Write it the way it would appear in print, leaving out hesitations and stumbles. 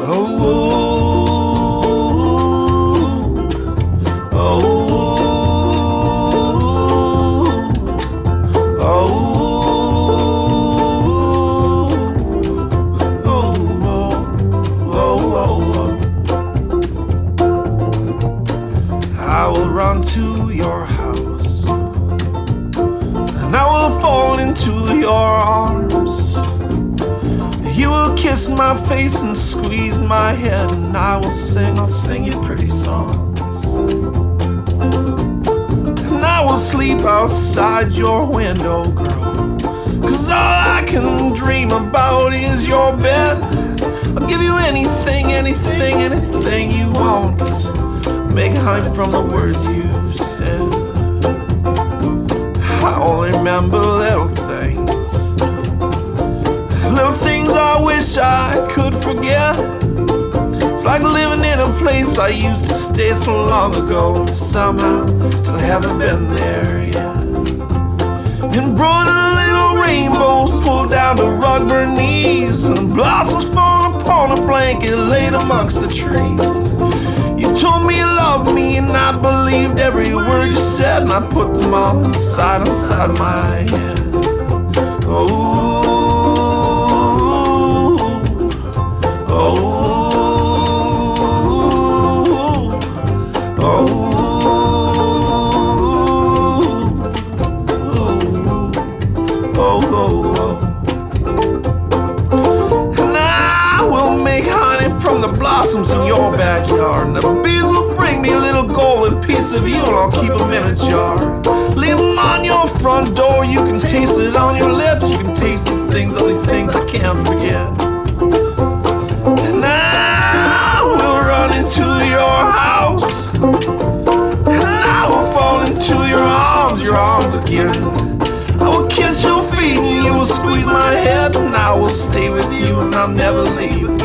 I will run to your house, and I will fall into your arms. You will kiss my face and squeeze my head, and I'll sing you pretty songs. And I will sleep outside your window, girl, 'cause all I can dream about is your bed. I'll give you anything, anything, anything you want, 'cause make honey from the words you said. I only remember little things I wish I could forget. It's like living in a place I used to stay so long ago, but somehow still haven't been there yet. Embroidered little rainbows pulled down the rug-burn knees, and blossoms fall upon a blanket laid amongst the trees. You told me you loved me, and I believed every word you said, and I put them all inside my head. And I will make honey from the blossoms in your backyard, and the bees will bring me a little golden piece of you, and I'll keep them in a jar. Leave them on your front door, you can taste it on your lips. You can taste these things, all these things I can't forget. And I will run into your house, and I will fall into your arms again. I will kiss your feet, and you will squeeze my head, and I will stay with you, and I'll never leave.